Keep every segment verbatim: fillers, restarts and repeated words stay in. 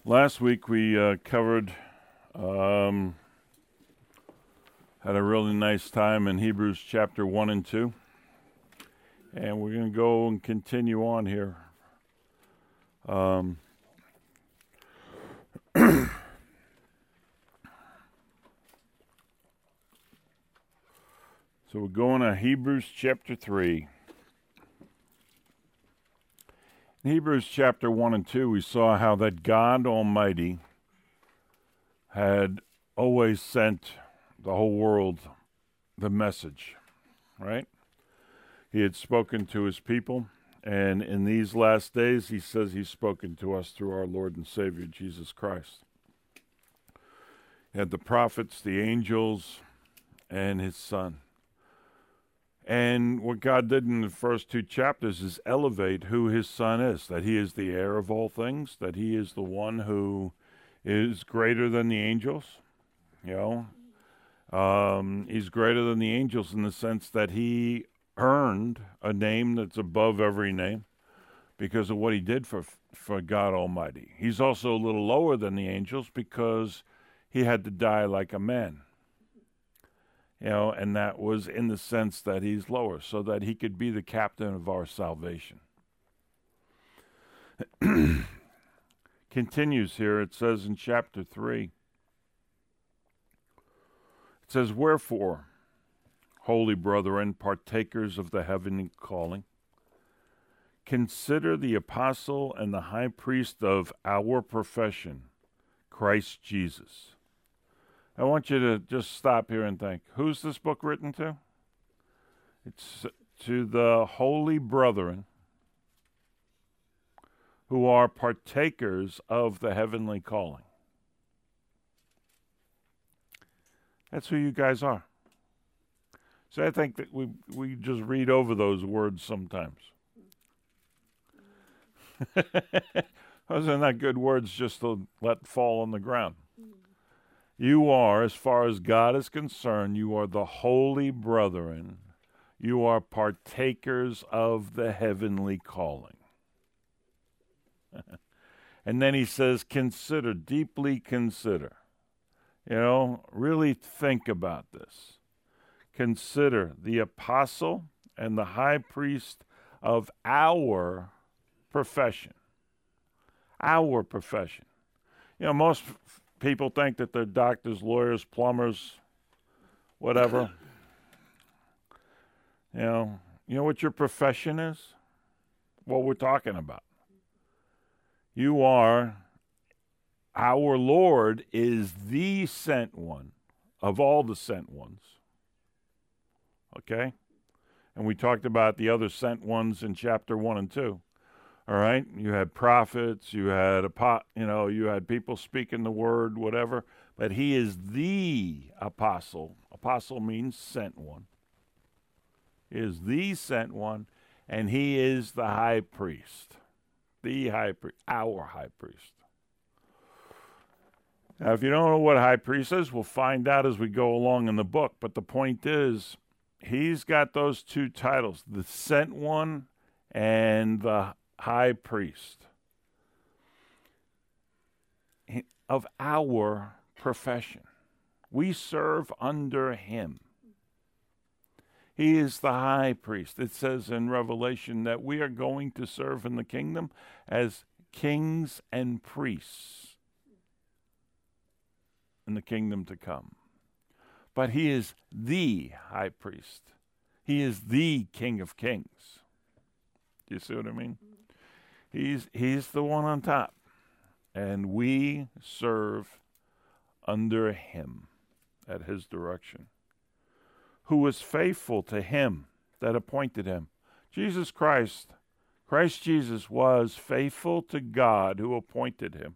Last week we uh, covered, um, had a really nice time in Hebrews chapter one and two. And we're going to go and continue on here. Um, so we're going to Hebrews chapter three. In Hebrews chapter one and two, we saw how that God Almighty had always sent the whole world the message, right? He had spoken to his people, and in these last days, he says he's spoken to us through our Lord and Savior, Jesus Christ. He had the prophets, the angels, and his Son. And what God did in the first two chapters is elevate who his Son is, that he is the heir of all things, that he is the one who is greater than the angels. You know, um, he's greater than the angels in the sense that he earned a name that's above every name because of what he did for for God Almighty. He's also a little lower than the angels because he had to die like a man. You know, and that was in the sense that he's lower, so that he could be the captain of our salvation. Continues here, it says in chapter three, it says, "Wherefore, holy brethren, partakers of the heavenly calling, consider the apostle and the high priest of our profession, Christ Jesus." I want you to just stop here and think, who's this book written to? It's to the holy brethren who are partakers of the heavenly calling. That's who you guys are. So I think that we we just read over those words sometimes. Those are not good words just to let fall on the ground. You are, as far as God is concerned, you are the holy brethren. You are partakers of the heavenly calling. And then he says, consider, deeply consider. You know, really think about this. Consider the apostle and the high priest of our profession. Our profession. You know, most f- people think that they're doctors, lawyers, plumbers, whatever. You know, you know what your profession is? What we're talking about. You are, our Lord is the sent one of all the sent ones. Okay? And we talked about the other sent ones in chapter one and two. All right? You had prophets, you had, apo- you know, you had people speaking the word, whatever. But he is the apostle. Apostle means sent one. He is the sent one, and he is the high priest. The high priest, our high priest. Now, if you don't know what a high priest is, we'll find out as we go along in the book. But the point is, he's got those two titles, the sent one and the high priest of our profession. We serve under him. He is the high priest. It says in Revelation that we are going to serve in the kingdom as kings and priests in the kingdom to come. But he is the high priest. He is the King of Kings. Do you see what I mean? He's he's the one on top. And we serve under him at his direction. Who was faithful to him that appointed him. Jesus Christ, Christ Jesus was faithful to God who appointed him.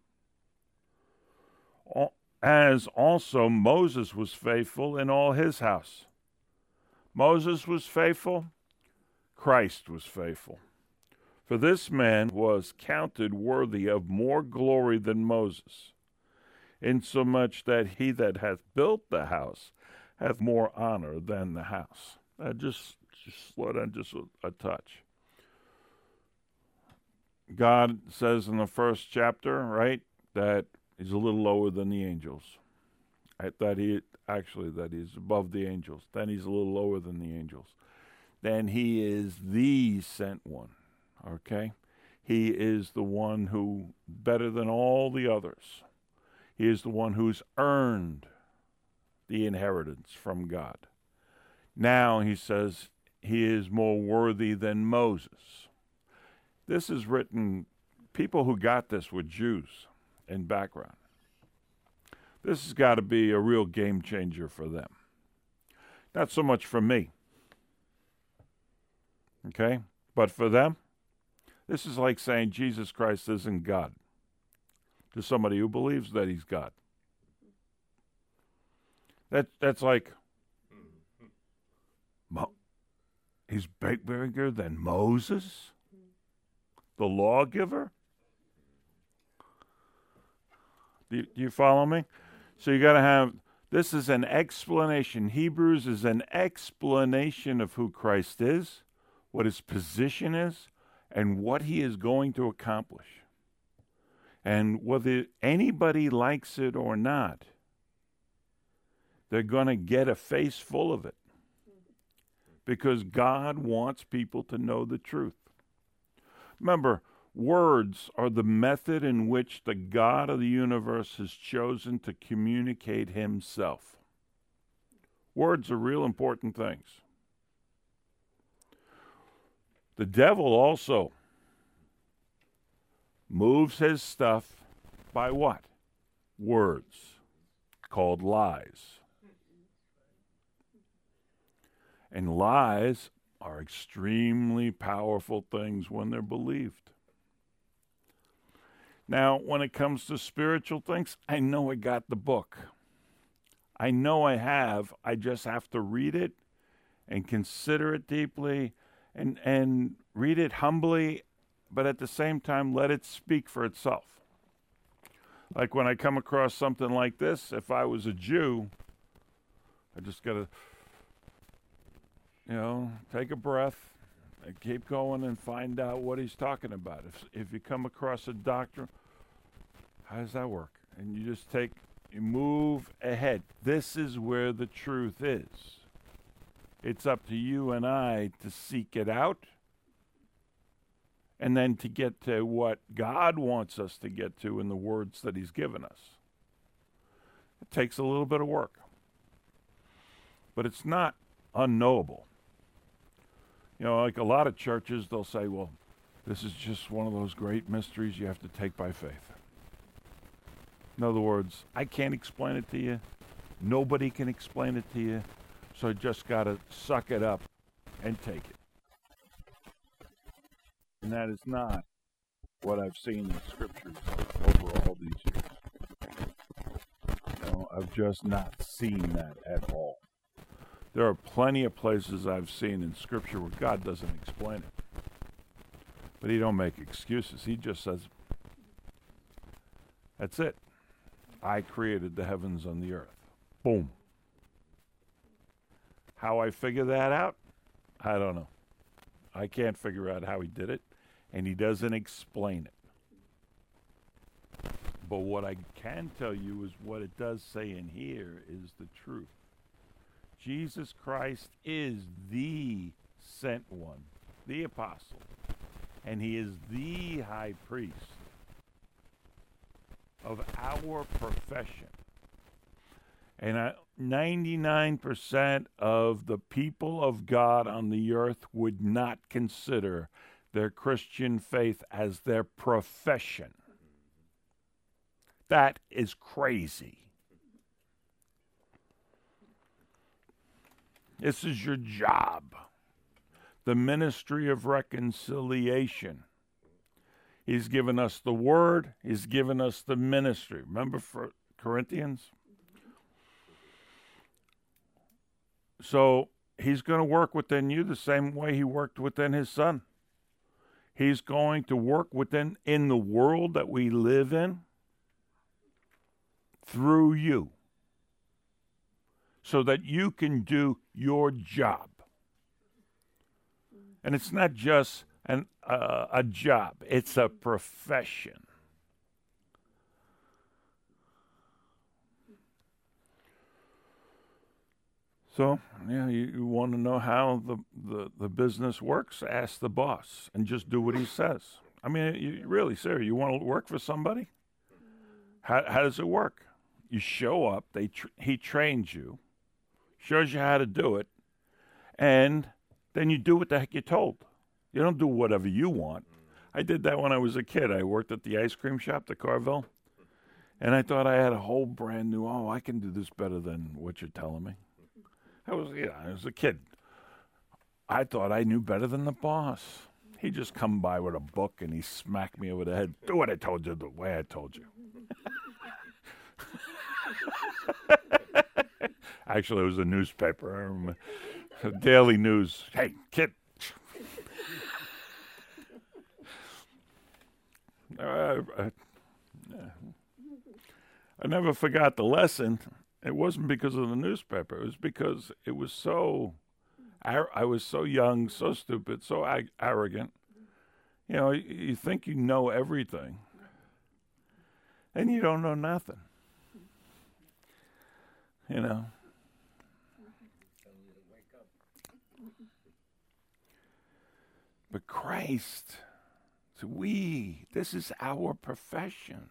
As also Moses was faithful in all his house. Moses was faithful, Christ was faithful. For this man was counted worthy of more glory than Moses, insomuch that he that hath built the house hath more honor than the house. Uh, just, just slow down just a, a touch. God says in the first chapter, right? that he's a little lower than the angels. That he actually that he's above the angels. Then he's a little lower than the angels. Then he is the sent one. Okay? He is the one who, better than all the others, he is the one who's earned the inheritance from God. Now he says he is more worthy than Moses. This is written, people who got this were Jews in background. This has got to be a real game changer for them. Not so much for me. Okay? But for them, this is like saying Jesus Christ isn't God to somebody who believes that he's God. That that's like Mo- he's bigger than Moses, the lawgiver. Do you, do you follow me? So you got to have, this is an explanation. Hebrews is an explanation of who Christ is, what his position is, and what he is going to accomplish. And whether anybody likes it or not, they're going to get a face full of it. Because God wants people to know the truth. Remember, words are the method in which the God of the universe has chosen to communicate himself. Words are real important things. The devil also moves his stuff by what? Words, called lies. And lies are extremely powerful things when they're believed. Now, when it comes to spiritual things, I know I got the book. I know I have. I just have to read it and consider it deeply and, and read it humbly, but at the same time, let it speak for itself. Like when I come across something like this, if I was a Jew, I just got to, you know, take a breath and keep going and find out what he's talking about. If if you come across a doctrine, how does that work? And you just take, you move ahead. This is where the truth is. It's up to you and I to seek it out and then to get to what God wants us to get to in the words that he's given us. It takes a little bit of work. But it's not unknowable. You know, like a lot of churches, they'll say, well, this is just one of those great mysteries you have to take by faith. In other words, I can't explain it to you. Nobody can explain it to you. So you just got to suck it up and take it. And that is not what I've seen in scriptures over all these years. No, I've just not seen that at all. There are plenty of places I've seen in scripture where God doesn't explain it. But he don't make excuses. He just says, that's it. I created the heavens and the earth. Boom. How I figure that out? I don't know. I can't figure out how he did it, and he doesn't explain it. But what I can tell you is what it does say in here is the truth. Jesus Christ is the sent one, the apostle, and he is the high priest of our profession. And uh, ninety-nine percent of the people of God on the earth would not consider their Christian faith as their profession. That is crazy. This is your job. The ministry of reconciliation. He's given us the word. He's given us the ministry. Remember for Corinthians? So he's going to work within you the same way he worked within his son. He's going to work within in the world that we live in through you so that you can do your job. And it's not just an, uh, a job. It's a profession. So, yeah, you, you want to know how the, the, the business works? Ask the boss and just do what he says. I mean, you really, serious. You want to work for somebody? How, how does it work? You show up, they tr- he trains you, shows you how to do it, and then you do what the heck you're told. You don't do whatever you want. I did that when I was a kid. I worked at the ice cream shop, the Carvel, and I thought I had a whole brand new, oh, I can do this better than what you're telling me. I was, yeah, I was a kid. I thought I knew better than the boss. He just come by with a book and he smacked me over the head. Do what I told you the way I told you. Actually, it was a newspaper. I remember. Daily News. Hey, kid. uh, I, I never forgot the lesson. It wasn't because of the newspaper. It was because it was so, I was so young, so stupid, so ag- arrogant. You know, you, you think you know everything, and you don't know nothing. You know. But Christ, so we, this is our profession.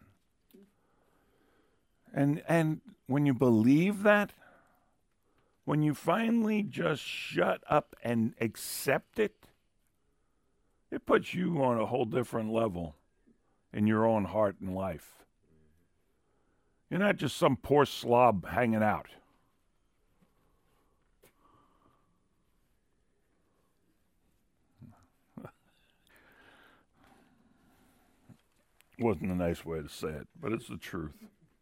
And and when you believe that, when you finally just shut up and accept it, it puts you on a whole different level in your own heart and life. You're not just some poor slob hanging out. Wasn't a nice way to say it, but it's the truth.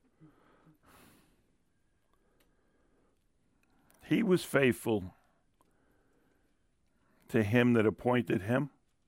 He was faithful to him that appointed him,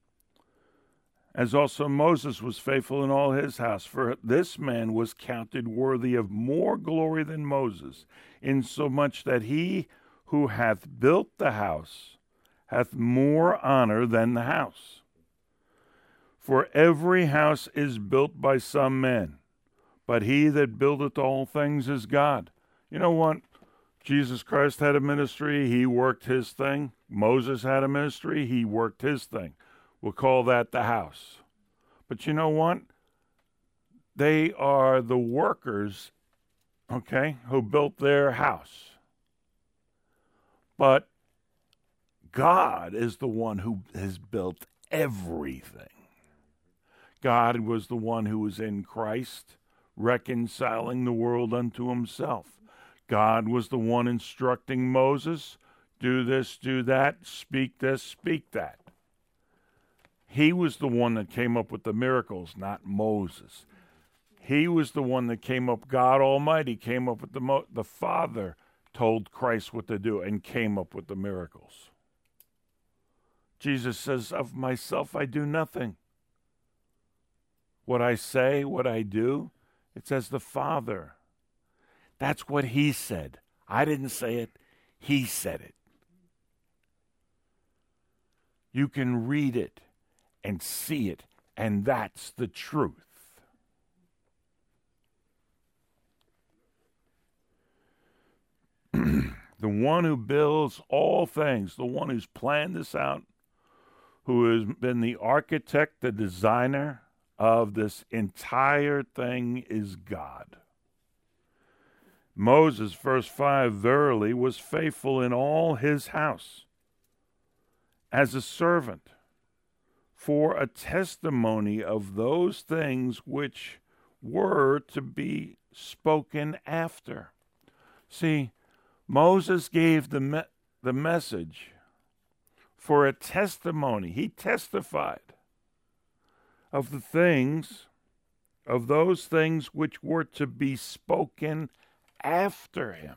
as also Moses was faithful in all his house. For this man was counted worthy of more glory than Moses, insomuch that he who hath built the house hath more honor than the house. For every house is built by some man, but he that buildeth all things is God. You know what? Jesus Christ had a ministry, he worked his thing. Moses had a ministry, he worked his thing. We'll call that the house. But you know what? They are the workers, okay, who built their house. But God is the one who has built everything. God was the one who was in Christ, reconciling the world unto himself. God was the one instructing Moses, do this, do that, speak this, speak that. He was the one that came up with the miracles, not Moses. He was the one that came up, God Almighty came up with the, mo- the Father told Christ what to do and came up with the miracles. Jesus says, of myself I do nothing. What I say, what I do, it says the Father. That's what he said. I didn't say it. He said it. You can read it and see it, and that's the truth. The one who builds all things, the one who's planned this out, who has been the architect, the designer of this entire thing is God. Moses, verse five, verily was faithful in all his house as a servant for a testimony of those things which were to be spoken after. See, Moses gave the me- the message for a testimony. He testified of the things, of those things which were to be spoken after him.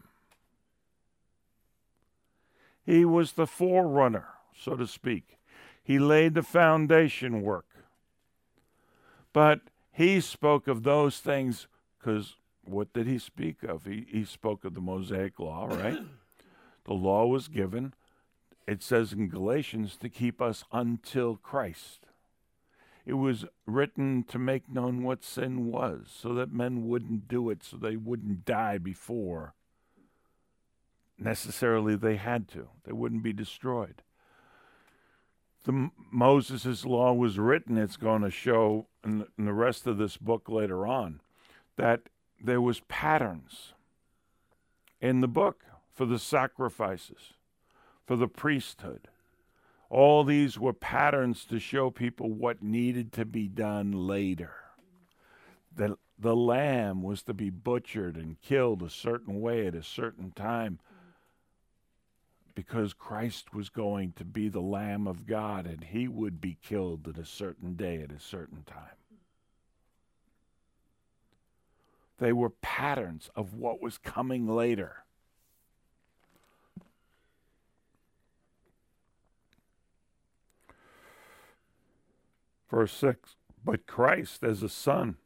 He was the forerunner, so to speak. He laid the foundation work. But he spoke of those things because what did he speak of? He, he spoke of the Mosaic law, right? The law was given, it says in Galatians, to keep us until Christ. It was written to make known what sin was, so that men wouldn't do it, so they wouldn't die before necessarily they had to. They wouldn't be destroyed. The Moses' law was written, it's going to show in the, in the rest of this book later on, that there was patterns in the book for the sacrifices, for the priesthood. All these were patterns to show people what needed to be done later. The, the lamb was to be butchered and killed a certain way at a certain time because Christ was going to be the Lamb of God and he would be killed at a certain day at a certain time. They were patterns of what was coming later. Verse six, but Christ as a son.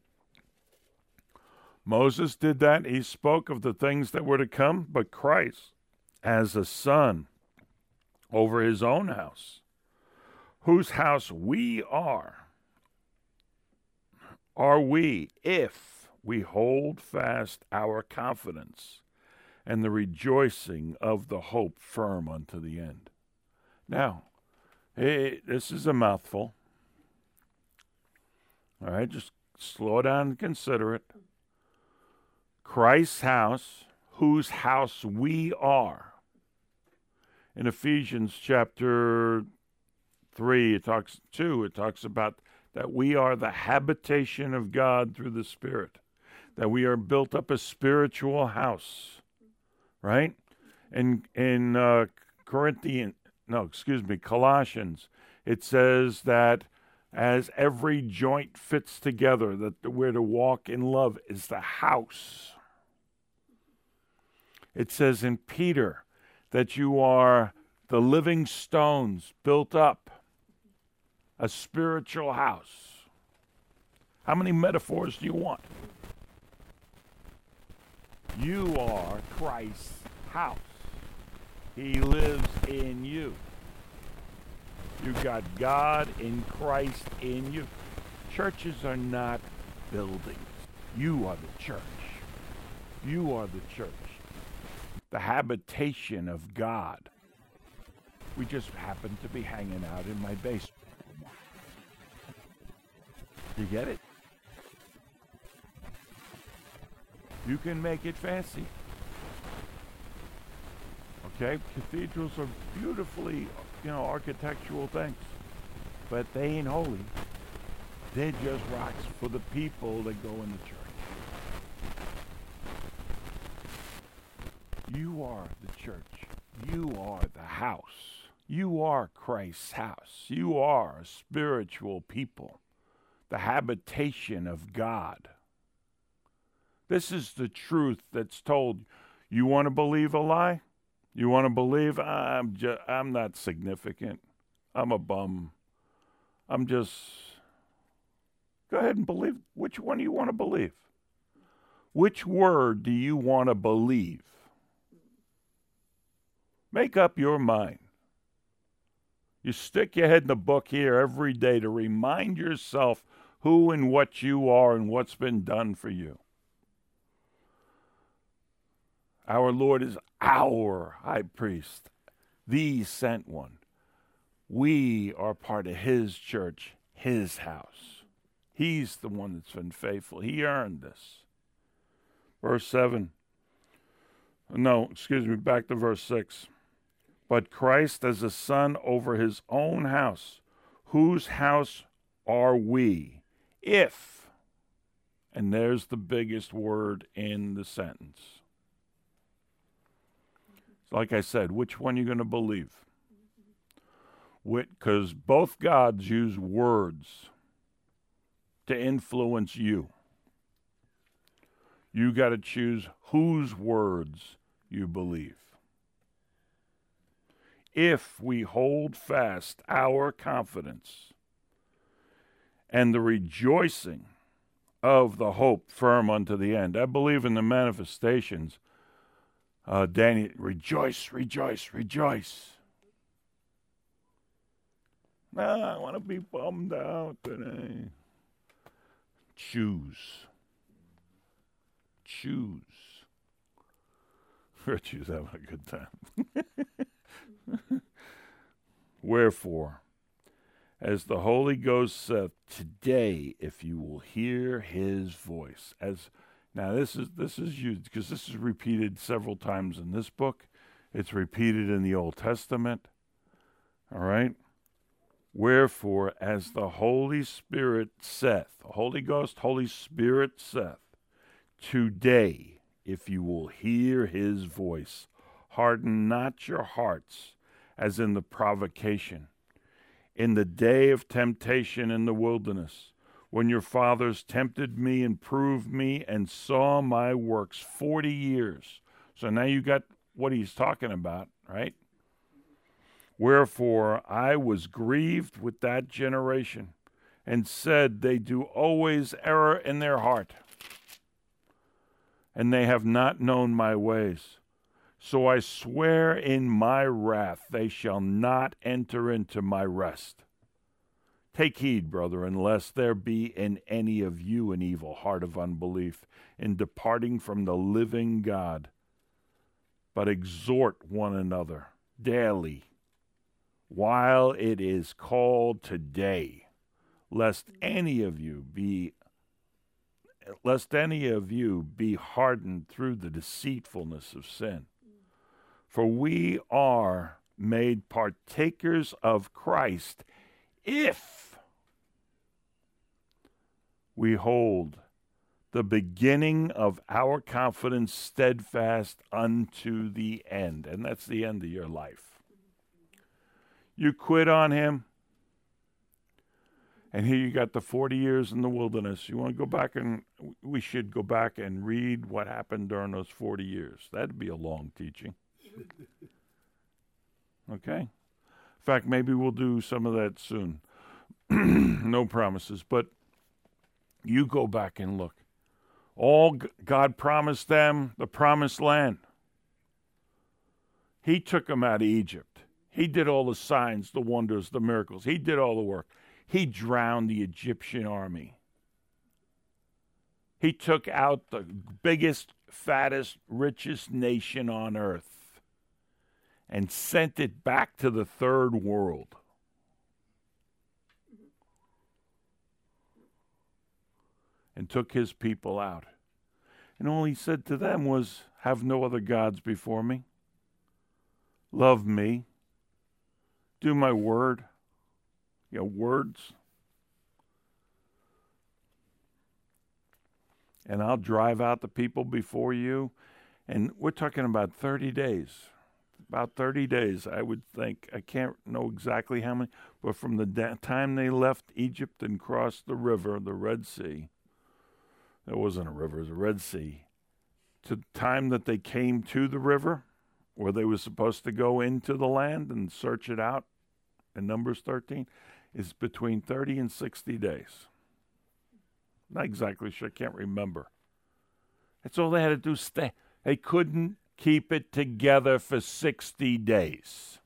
Moses did that. He spoke of the things that were to come, but Christ as a son over his own house, whose house we are, are we if we hold fast our confidence and the rejoicing of the hope firm unto the end. Now, hey, this is a mouthful. All right, just slow down and consider it. Christ's house, whose house we are. In Ephesians chapter three, it talks two, it talks about that we are the habitation of God through the Spirit, that we are built up a spiritual house, right? In in uh, Corinthians, no, excuse me, Colossians, it says that as every joint fits together, that we're to walk in love is the house. It says in Peter that you are the living stones built up, a spiritual house. How many metaphors do you want? You are Christ's house. He lives in you. You got God in Christ in you. Churches are not buildings. You are the church. You are the church. The habitation of God. We just happen to be hanging out in my basement. You get it? You can make it fancy. Okay? Cathedrals are beautifully, you know, architectural things. But they ain't holy. They're just rocks for the people that go in the church. You are the church. You are the house. You are Christ's house. You are a spiritual people. The habitation of God. This is the truth that's told. You want to believe a lie? You want to believe I'm just, I'm not significant. I'm a bum. I'm just... Go ahead and believe. Which one do you want to believe? Which word do you want to believe? Make up your mind. You stick your head in the book here every day to remind yourself who and what you are and what's been done for you. Our Lord is our high priest, the sent one. We are part of his church, his house. He's the one that's been faithful. He earned this. Verse seven. No, excuse me, back to verse six. But Christ as a son over his own house, whose house are we, if, and there's the biggest word in the sentence. Like I said, which one are you going to believe? Because both gods use words to influence you. You got to choose whose words you believe. If we hold fast our confidence and the rejoicing of the hope firm unto the end. I believe in the manifestations. Uh, Danny, rejoice, rejoice, rejoice. Nah, I want to be bummed out today. Choose. Choose. Richie's having a good time. Wherefore, as the Holy Ghost saith, today, if you will hear his voice. As now this is this is used because this is repeated several times in this book. It's repeated in the Old Testament. All right? Wherefore, as the Holy Spirit saith, Holy Ghost, Holy Spirit saith, today, if you will hear his voice, harden not your hearts, as in the provocation, in the day of temptation in the wilderness, when your fathers tempted me and proved me and saw my works forty years. So now you got what he's talking about, right? Wherefore I was grieved with that generation, and said, they do always error in their heart, and they have not known my ways. So I swear in my wrath, they shall not enter into my rest. Take heed, brethren, lest there be in any of you an evil heart of unbelief, in departing from the living God. But exhort one another daily, while it is called today, lest any of you be lest any of you be hardened through the deceitfulness of sin. For we are made partakers of Christ if we hold the beginning of our confidence steadfast unto the end. And that's the end of your life. You quit on him, and here you got the forty years in the wilderness. You want to go back, and we should go back and read what happened during those forty years. That'd be a long teaching. Okay? In fact, maybe we'll do some of that soon. No promises, but you go back and look. All g- God promised them the promised land. He took them out of Egypt. He did all the signs, the wonders, the miracles. He did all the work. He drowned the Egyptian army. He took out the biggest, fattest, richest nation on earth and sent it back to the third world. And took his people out. And all he said to them was, have no other gods before me. Love me. Do my word. You know, words. And I'll drive out the people before you. And we're talking about thirty days. About thirty days, I would think. I can't know exactly how many. But from the da- time they left Egypt and crossed the river, the Red Sea, there wasn't a river, it was a Red Sea, to the time that they came to the river, where they were supposed to go into the land and search it out, in Numbers thirteen, is between thirty and sixty days. Not exactly sure, I can't remember. That's all they had to do, stay. They couldn't keep it together for sixty days.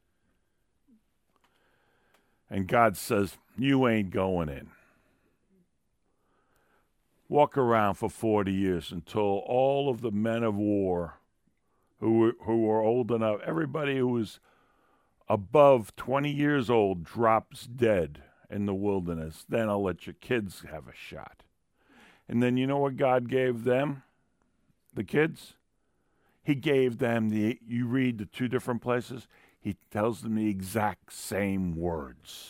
And God says, you ain't going in. Walk around for forty years until all of the men of war who were, who were old enough, everybody who was above twenty years old drops dead in the wilderness. Then I'll let your kids have a shot. And then you know what God gave them, the kids? He gave them the, you read the two different places, he tells them the exact same words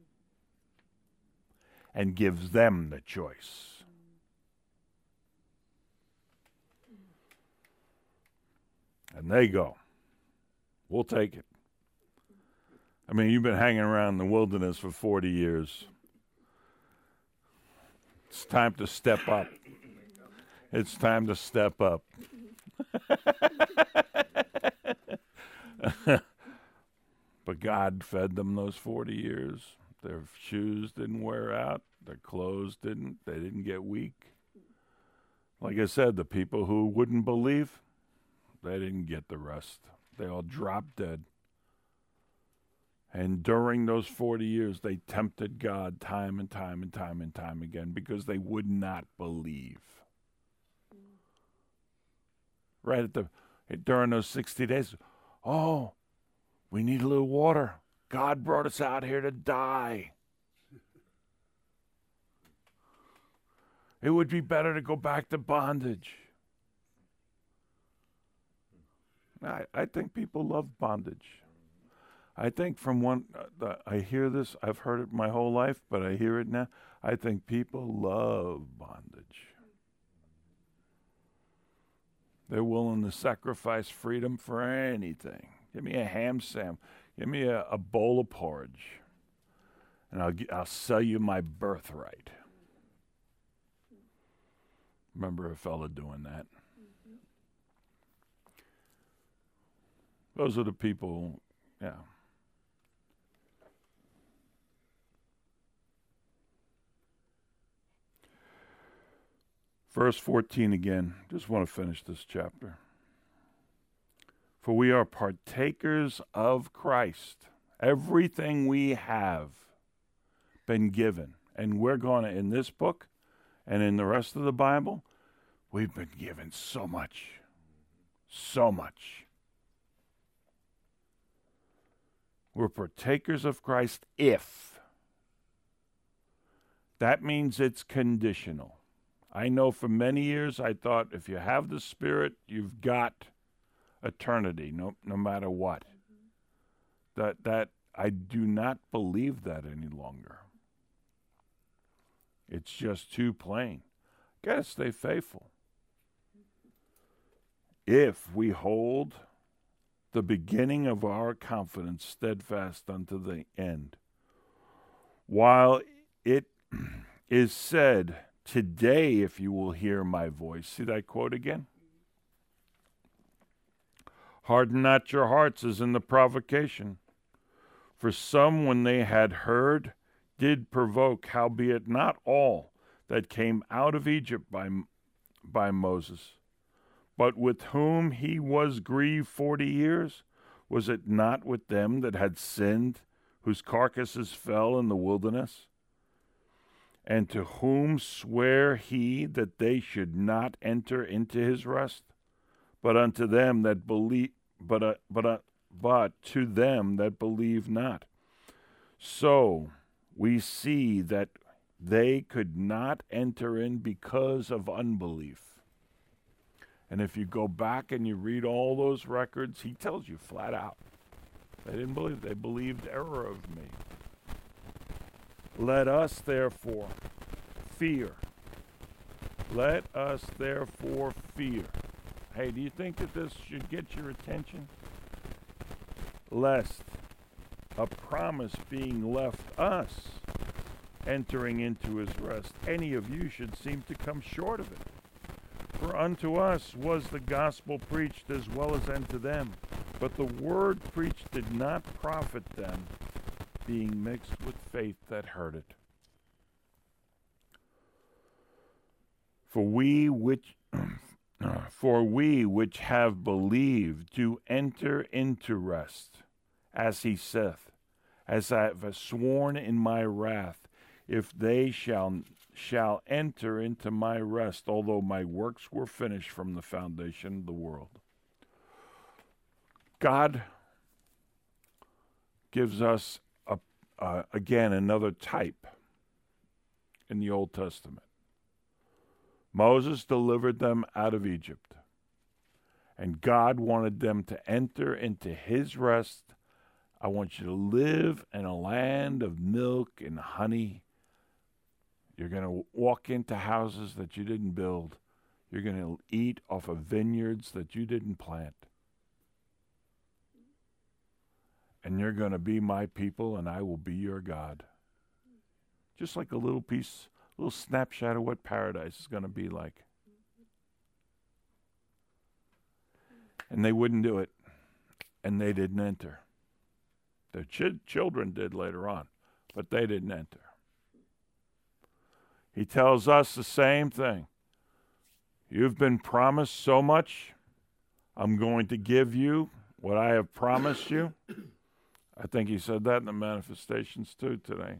and gives them the choice. And they go, we'll take it. I mean, you've been hanging around the wilderness for forty years. It's time to step up. It's time to step up. But God fed them those forty years. Their shoes didn't wear out. Their clothes didn't. They didn't get weak. Like I said, the people who wouldn't believe, they didn't get the rest. They all dropped dead. And during those forty years, they tempted God time and time and time and time again because they would not believe. Right at the, during those sixty days. Oh, we need a little water. God brought us out here to die. It would be better to go back to bondage. I, I think people love bondage. I think from one, uh, I hear this, I've heard it my whole life, but I hear it now. I think people love bondage. They're willing to sacrifice freedom for anything. Give me a ham sandwich. Give me a, a bowl of porridge. And I'll, I'll sell you my birthright. Remember a fella doing that. Mm-hmm. Those are the people, yeah. Verse fourteen again. Just want to finish this chapter. For we are partakers of Christ. Everything we have been given. And we're going to, in this book and in the rest of the Bible, we've been given so much. So much. We're partakers of Christ if. That means it's conditional. I know for many years I thought if you have the Spirit, you've got eternity, no no matter what. Mm-hmm. That that I do not believe that any longer. It's just too plain. Gotta stay faithful. If we hold the beginning of our confidence steadfast unto the end, while it is said, today if you will hear my voice. See that quote again? Harden not your hearts as in the provocation. For some, when they had heard, did provoke, howbeit not all that came out of Egypt by, by Moses. But with whom he was grieved forty years, was it not with them that had sinned, whose carcasses fell in the wilderness? And to whom sware he that they should not enter into his rest? But unto them that believe, but uh, but uh, but to them that believe not. So we see that they could not enter in because of unbelief. And if you go back and you read all those records, he tells you flat out, they didn't believe. They believed error of me. Let us therefore fear. Let us therefore fear. Hey, do you think that this should get your attention? Lest a promise being left us entering into his rest, any of you should seem to come short of it. For unto us was the gospel preached as well as unto them, but the word preached did not profit them, being mixed with faith that heard it. For we which for we which have believed do enter into rest, as he saith, as I have sworn in my wrath, if they shall shall enter into my rest, although my works were finished from the foundation of the world. God gives us a, uh, again another type in the Old Testament. Moses delivered them out of Egypt, and God wanted them to enter into his rest. I want you to live in a land of milk and honey. You're going to walk into houses that you didn't build. You're going to eat off of vineyards that you didn't plant. And you're going to be my people, and I will be your God. Just like a little piece, a little snapshot of what paradise is going to be like. And they wouldn't do it, and they didn't enter. Their ch- children did later on, but they didn't enter. He tells us the same thing. You've been promised so much. I'm going to give you what I have promised you. I think he said that in the manifestations too today.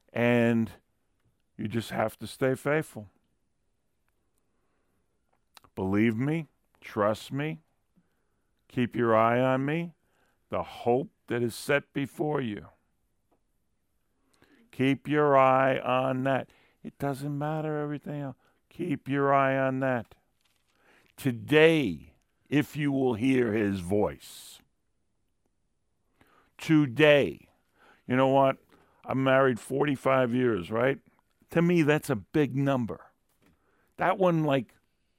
And you just have to stay faithful. Believe me, trust me, keep your eye on me, the hope that is set before you. Keep your eye on that. It doesn't matter everything else. Keep your eye on that. Today, if you will hear his voice. Today. You know what? I'm married forty-five years, right? To me, that's a big number. That one, like,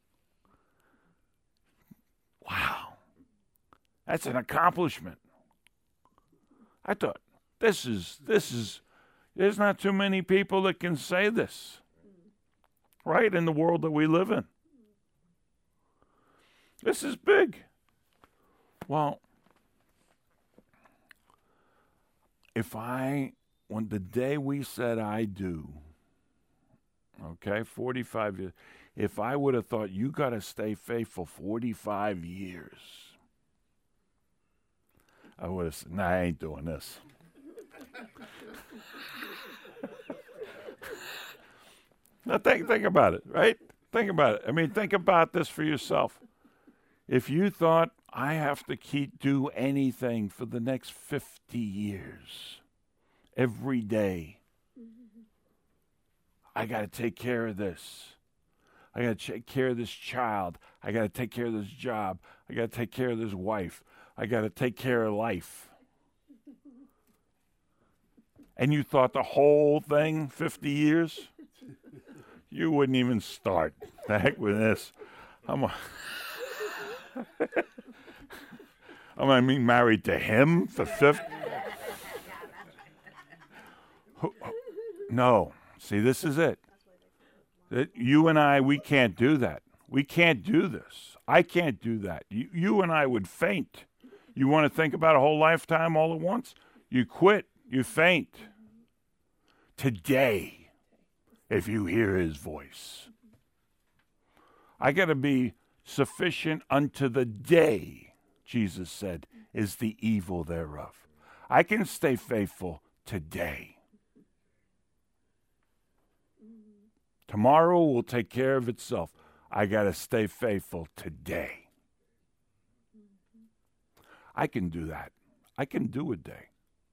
wow. That's an accomplishment. I thought, this is, this is, there's not too many people that can say this, right, in the world that we live in. This is big. Well, if I, when the day we said I do, okay, forty-five years, if I would have thought you got to stay faithful forty-five years, I would have said, nah, I ain't doing this. Now think, think about it, right? Think about it. I mean, think about this for yourself. If you thought, I have to keep do anything for the next fifty years, every day, I got to take care of this. I got to take care of this child. I got to take care of this job. I got to take care of this wife. I got to take care of life. And you thought the whole thing, fifty years? You wouldn't even start. The heck with this. I'm a I'm I mean married to him for fifty. No. See, this is it. That you and I, we can't do that. We can't do this. I can't do that. You, you and I would faint. You want to think about a whole lifetime all at once? You quit. You faint. Today, if you hear his voice, I got to be sufficient unto the day, Jesus said, is the evil thereof. I can stay faithful today. Tomorrow will take care of itself. I got to stay faithful today. I can do that. I can do a day.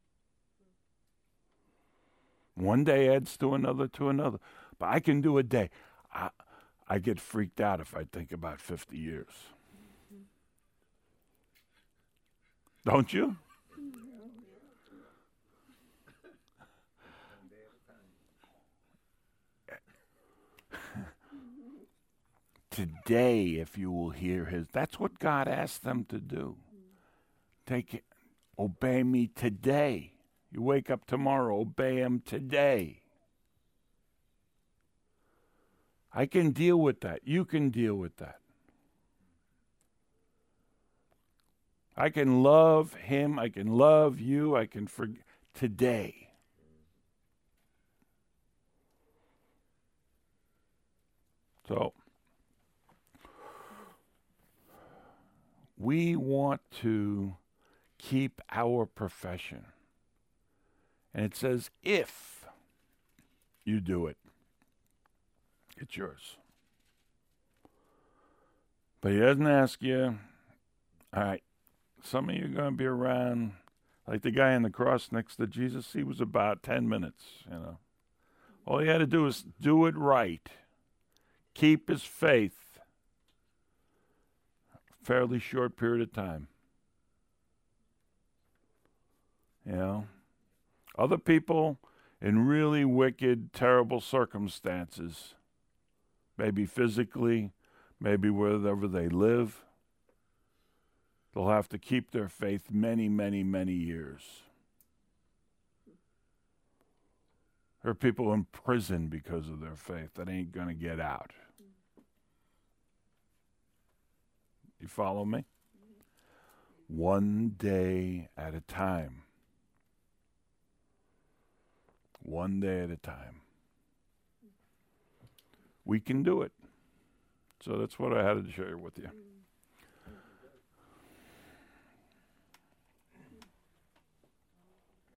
One day adds to another to another. But I can do a day. I, I get freaked out if I think about fifty years. Don't you? Today, if you will hear his, that's what God asked them to do. Take it, obey me today. You wake up tomorrow, obey him today. I can deal with that. You can deal with that. I can love him. I can love you. I can forgive today. So, we want to keep our profession. And it says, if you do it, it's yours. But he doesn't ask you, all right, some of you are going to be around, like the guy on the cross next to Jesus, he was about ten minutes, you know. All he had to do is do it right. Keep his faith. Fairly short period of time. You know. Other people in really wicked, terrible circumstances, maybe physically, maybe wherever they live, they'll have to keep their faith many, many, many years. There are people in prison because of their faith that ain't going to get out. You follow me? One day at a time. One day at a time. We can do it. So that's what I had to share with you.